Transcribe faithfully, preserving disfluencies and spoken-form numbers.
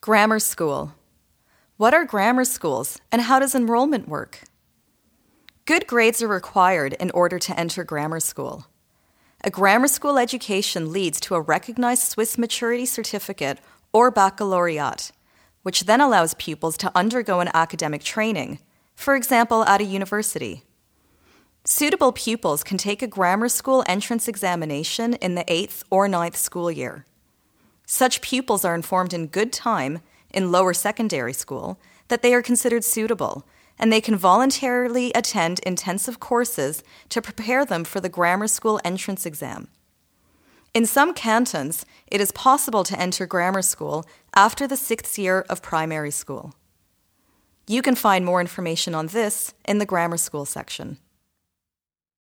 Grammar school. What are grammar schools, and how does enrollment work? Good grades are required in order to enter grammar school. A grammar school education leads to a recognized Swiss Maturity Certificate or baccalaureate, which then allows pupils to undergo an academic training, for example, at a university. Suitable pupils can take a grammar school entrance examination in the eighth or ninth school year. Such pupils are informed in good time, in lower secondary school, that they are considered suitable, and they can voluntarily attend intensive courses to prepare them for the grammar school entrance exam. In some cantons, it is possible to enter grammar school after the sixth year of primary school. You can find more information on this in the grammar school section.